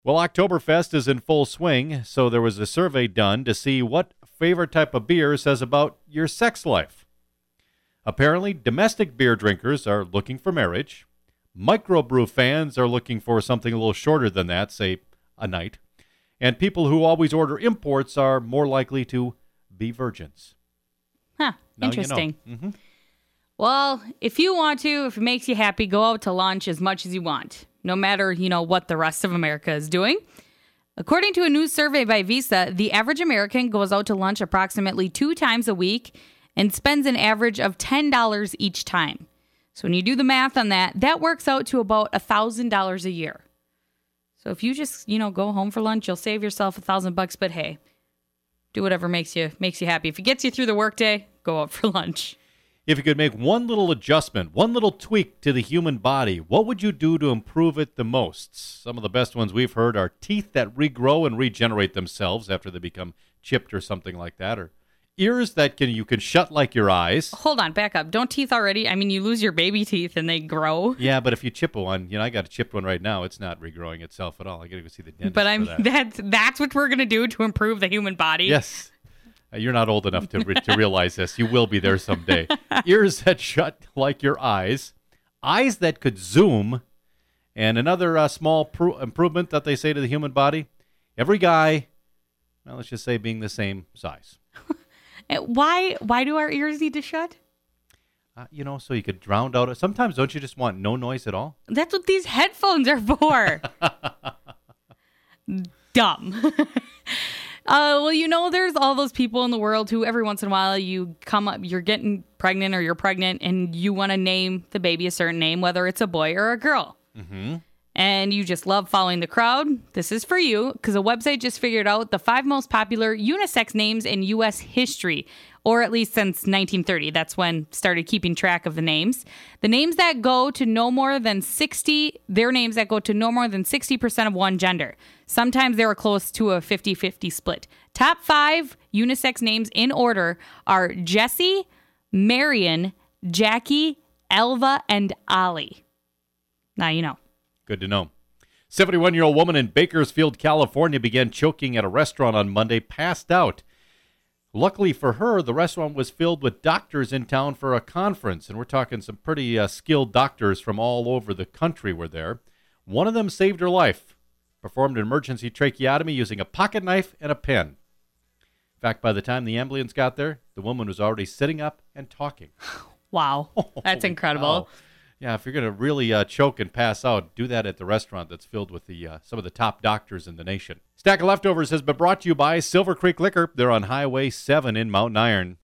Well, Oktoberfest is in full swing, so there was a survey done to see what favorite type of beer says about your sex life. Apparently, domestic beer drinkers are looking for marriage. Microbrew fans are looking for something a little shorter than that, say a night. And people who always order imports are more likely to be virgins. Huh, Now interesting. You know. Well, if you want to, if it makes you happy, go out to lunch as much as you want, no matter, what the rest of America is doing. According to a new survey by Visa, the average American goes out to lunch approximately 2 times a week and spends an average of $10 each time. So when you do the math on that, that works out to about $1,000 a year. So if you just, go home for lunch, you'll save yourself $1,000, but hey, do whatever makes you happy. If it gets you through the workday, go out for lunch. If you could make one little adjustment, one little tweak to the human body, what would you do to improve it the most? Some of the best ones we've heard are teeth that regrow and regenerate themselves after they become chipped or something like that, or ears that you can shut like your eyes. Hold on, back up. Don't teeth already? I mean, you lose your baby teeth and they grow. Yeah, but if you chip one, I got a chipped one right now. It's not regrowing itself at all. I got to go see the dentist. But that's what we're gonna do to improve the human body. Yes. You're not old enough to realize this. You will be there someday. Ears that shut like your eyes that could zoom, and another small improvement that they say to the human body, every guy, well, let's just say being the same size. Why do our ears need to shut? So you could drown out. Sometimes don't you just want no noise at all? That's what these headphones are for. Dumb. There's all those people in the world who every once in a while you're getting pregnant or you're pregnant and you want to name the baby a certain name, whether it's a boy or a girl. Mm-hmm. And you just love following the crowd. This is for you because a website just figured out the 5 most popular unisex names in U.S. history, or at least since 1930. That's when started keeping track of the names. The names that go to no more than 60% of one gender. Sometimes they were close to a 50-50 split. Top 5 unisex names in order are Jessie, Marion, Jackie, Elva, and Ollie. Now you know. Good to know. 71-year-old woman in Bakersfield, California began choking at a restaurant on Monday, passed out. Luckily for her, the restaurant was filled with doctors in town for a conference, and we're talking some pretty skilled doctors from all over the country were there. One of them saved her life, performed an emergency tracheotomy using a pocket knife and a pen. In fact, by the time the ambulance got there, the woman was already sitting up and talking. Wow, that's incredible. Wow. Yeah, if you're going to really choke and pass out, do that at the restaurant that's filled with some of the top doctors in the nation. Stack of Leftovers has been brought to you by Silver Creek Liquor. They're on Highway 7 in Mountain Iron.